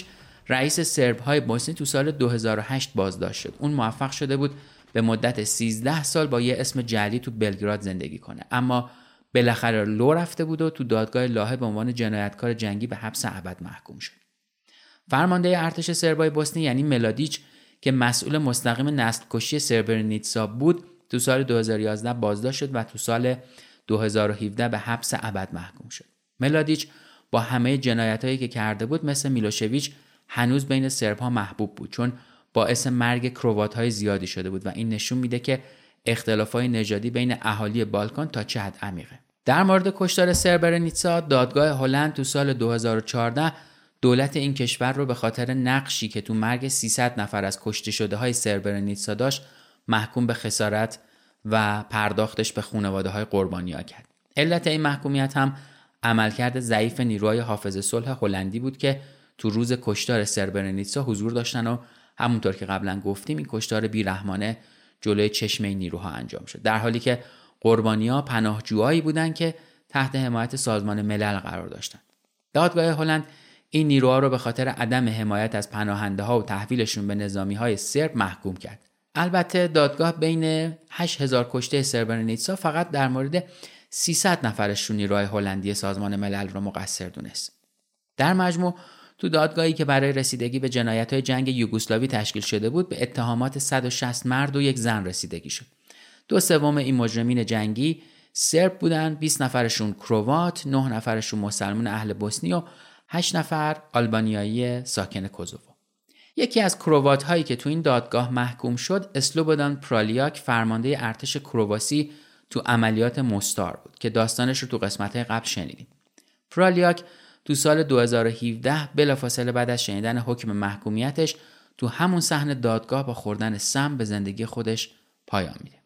رئیس سرب‌های بوسنی تو سال دو هزار و هشت بازداشت شد. اون موفق شده بود به مدت سیزده سال با یه اسم جعلی تو بلگراد زندگی کنه، اما بالاخره لو رفته بود و تو دادگاه لاهه به عنوان جنایتکار جنگی به حبس ابد محکوم شد. فرمانده ارتش سربای بوسنی یعنی ملادیچ که مسئول مستقیم نسل کشی سربرنیتسا بود، تو سال دو هزار و یازده بازداشت شد و تو سال دو هزار و هفده به حبس ابد محکوم شد. ملادیچ با همه جنایتایی که کرده بود مثل میلوشویچ هنوز بین سرب‌ها محبوب بود، چون باعث مرگ کروات‌های زیادی شده بود و این نشون میده که اختلافات نژادی بین اهالی بالکان تا چه حد عمیقه. در مورد کشتار سربرنیتسا، دادگاه هلند تو سال دو هزار و چهارده دولت این کشور رو به خاطر نقشی که تو مرگ سیصد نفر از کشته شده های سربرنیتسا داشت محکوم به خسارت و پرداختش به خانواده‌های قربانی‌ها کرد. علت این محکومیت هم عملکرد ضعیف نیروهای حافظ صلح هلندی بود که تو روز کشتار سربرنیتسا حضور داشتن و همونطور که قبلا گفتیم این کشتار بیرحمانه جلوی چشم این نیروها انجام شد، در حالی که قربانی‌ها پناهجوهایی بودن که تحت حمایت سازمان ملل قرار داشتن. دادگاه هلند این نیروها رو به خاطر عدم حمایت از پناهنده‌ها و تحویلشون به نظامی‌های سرب محکوم کرد. البته دادگاه بین هشت هزار کشته سربرنیتسا فقط در مورد سیصد نفرش رو نیروهای هلندی سازمان ملل رو مقصر دونست. در مجموع تو دادگاهی که برای رسیدگی به جنایت‌های جنگ یوگسلاوی تشکیل شده بود به اتهامات صد و شصت مرد و یک زن رسیدگی شد. دو سوم این مجرمین جنگی سرب بودن، بیست نفرشون کروات، نه نفرشون مسلمان اهل بوسنی و هشت نفر آلبانیایی ساکن کوزوو. یکی از کروات هایی که تو این دادگاه محکوم شد اسلوبودان پرالیاک، فرمانده ارتش کرواسی تو عملیات مستار بود که داستانش رو تو قسمت‌های قبل شنیدیم. پرالیاک تو سال دو هزار و هفده بلافاصله بعد از شنیدن حکم محکومیتش تو همون صحنه دادگاه با خوردن سم به زندگی خودش پایان میده.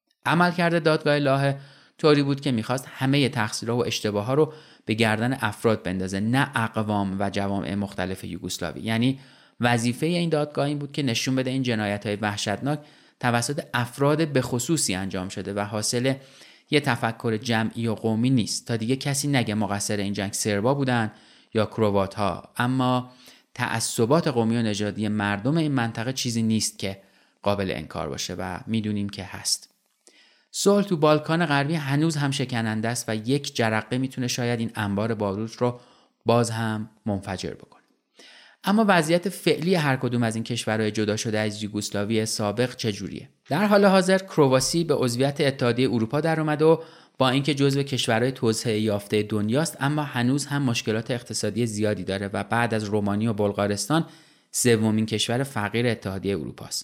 عملکرد دادگاه لاهه طوری بود که میخواست همه تقصیرها و اشتباهها رو به گردن افراد بندازه، نه اقوام و جوامع مختلف یوگسلاوی. یعنی وظیفه این دادگاه این بود که نشون بده این جنایت‌های وحشتناک توسط افراد به خصوصی انجام شده و حاصل یه تفکر جمعی و قومی نیست، تا دیگه کسی نگه مقصر این جنگ سربا بودن یا کروات‌ها. اما تعصبات قومی و نژادی مردم این منطقه چیزی نیست که قابل انکار باشه و میدونیم که هست. صلح تو بالکان غربی هنوز هم شکننده است و یک جرقه میتونه شاید این انبار بارود رو باز هم منفجر بکنه. اما وضعیت فعلی هر کدوم از این کشورهای جدا شده از یوگسلاوی سابق چجوریه؟ در حال حاضر کرواسی به عضویت اتحادیه اروپا در اومده و با اینکه جزو کشورهای توسعه یافته دنیاست، اما هنوز هم مشکلات اقتصادی زیادی داره و بعد از رومانی و بلغارستان سومین کشور فقیر اتحادیه اروپا است.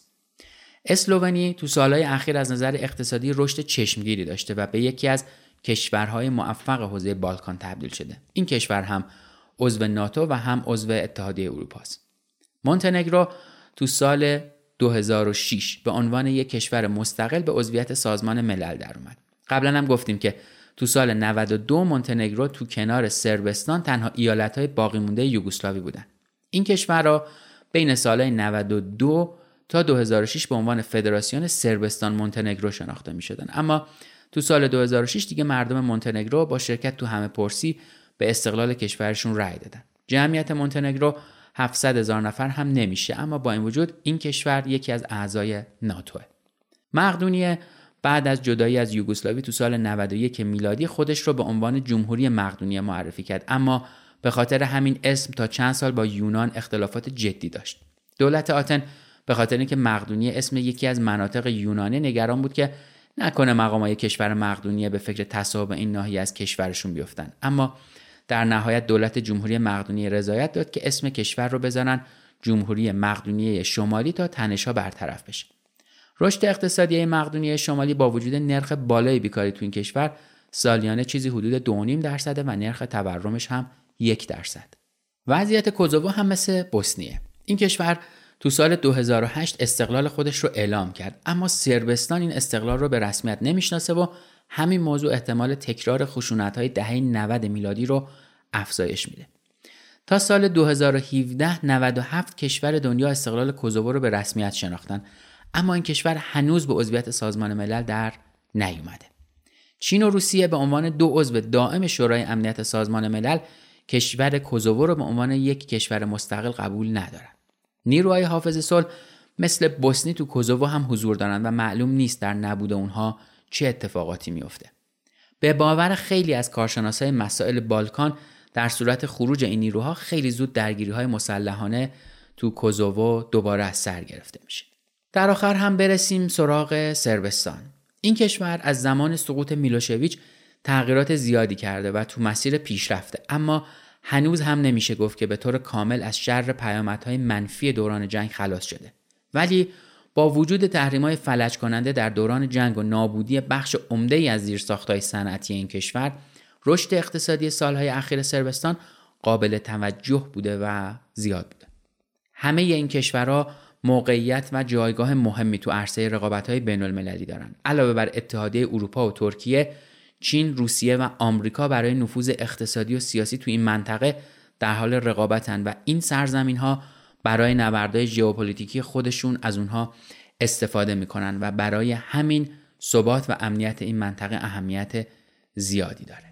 اسلوونی تو سالهای اخیر از نظر اقتصادی رشد چشمگیری داشته و به یکی از کشورهای موفق حوزه بالکان تبدیل شده. این کشور هم عضو ناتو و هم عضو اتحادیه اروپا است. مونتنگرو تو سال دو هزار و شش به عنوان یک کشور مستقل به عضویت سازمان ملل در اومد. قبلا هم گفتیم که تو سال نود و دو مونتنگرو تو کنار صربستان تنها ایالت‌های باقی مونده یوگسلاوی بودن. این کشورها بین سالهای نود و دو تا دو هزار و شش به عنوان فدراسیون صربستان مونتنگرو شناخته می‌شدن، اما تو سال دو هزار و شش دیگه مردم مونتنگرو با شرکت تو همه پرسی به استقلال کشورشون رأی دادن. جمعیت مونتنگرو هفتصد هزار نفر هم نمیشه، اما با این وجود این کشور یکی از اعضای ناتوه. مقدونیه بعد از جدایی از یوگسلاوی تو سال نود و یک میلادی خودش رو به عنوان جمهوری مقدونیه معرفی کرد، اما به خاطر همین اسم تا چند سال با یونان اختلافات جدی داشت. دولت آتن به خاطر اینکه مقدونیه اسم یکی از مناطق یونانی نگران بود که نکنه مقامای کشور مقدونیه به فکر تصاحب این ناحیه از کشورشون بیفتن، اما در نهایت دولت جمهوری مقدونیه رضایت داد که اسم کشور رو بذارن جمهوری مقدونیه شمالی تا تنش‌ها برطرف بشه. رشد اقتصادی مقدونیه شمالی با وجود نرخ بالای بیکاری تو این کشور سالیانه چیزی حدود دو و نیم درصده و نرخ تورمش هم یک درصد. وضعیت کوزوو هم مثل بوسنیه. این کشور تو سال دو هزار و هشت استقلال خودش رو اعلام کرد، اما صربستان این استقلال رو به رسمیت نمیشناسه و همین موضوع احتمال تکرار خشونت‌های دهه نود میلادی رو افزایش میده. تا سال دو هزار و هفده نود و هفت کشور دنیا استقلال کوزوو رو به رسمیت شناختن، اما این کشور هنوز به عضویت سازمان ملل در نیومده. چین و روسیه به عنوان دو عضو دائم شورای امنیت سازمان ملل کشور کوزوو رو به عنوان یک کشور مستقل قبول ندارند. نیروهای حافظ صلح مثل بوسنی تو کوزوو هم حضور دارند و معلوم نیست در نبود اونها چه اتفاقاتی میفته. به باور خیلی از کارشناسای مسائل بالکان در صورت خروج این نیروها خیلی زود درگیری‌های مسلحانه تو کوزوو دوباره از سر گرفته میشه. در آخر هم برسیم سراغ صربستان. این کشور از زمان سقوط میلوشویچ تغییرات زیادی کرده و تو مسیر پیشرفته، اما هنوز هم نمیشه گفت که به طور کامل از شر پیامدهای منفی دوران جنگ خلاص شده. ولی با وجود تحریم‌های فلج کننده در دوران جنگ و نابودی بخش عمده‌ای از زیرساخت‌های صنعتی این کشور، رشد اقتصادی سالهای اخیر صربستان قابل توجه بوده و زیاد بوده. همه این کشورها موقعیت و جایگاه مهمی تو عرصه رقابت‌های بین‌المللی دارن. علاوه بر اتحادیه اروپا و ترکیه، چین، روسیه و آمریکا برای نفوذ اقتصادی و سیاسی تو این منطقه در حال رقابتن و این سرزمین‌ها برای نبردهای ژئوپلیتیکی خودشون از اونها استفاده میکنن و برای همین ثبات و امنیت این منطقه اهمیت زیادی داره.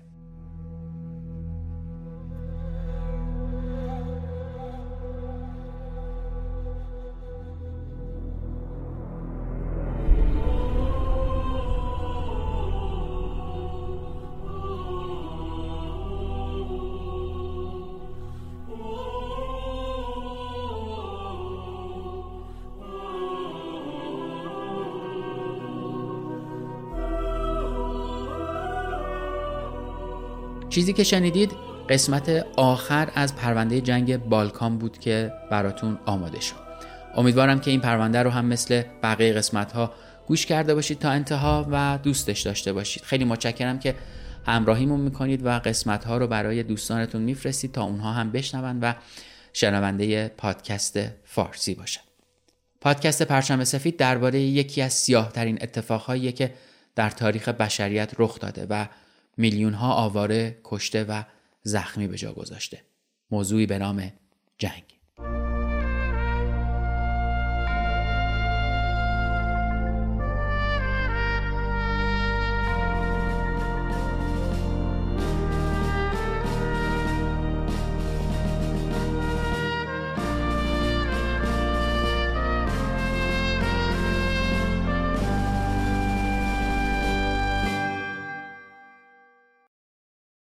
چیزی که شنیدید قسمت آخر از پرونده جنگ بالکان بود که براتون آماده شد. امیدوارم که این پرونده رو هم مثل بقیه قسمت‌ها گوش کرده باشید تا انتها و دوستش داشته باشید. خیلی متشکرم که همراهیمون میکنید و قسمت‌ها رو برای دوستانتون میفرستید تا اونها هم بشنون و شنونده پادکست فارسی باشن. پادکست پرچم سفید درباره یکی از سیاه‌ترین اتفاقهایی که در تاریخ بشریت رخ داده و میلیون ها آواره کشته و زخمی به جا گذاشته. موضوعی به نام جنگ.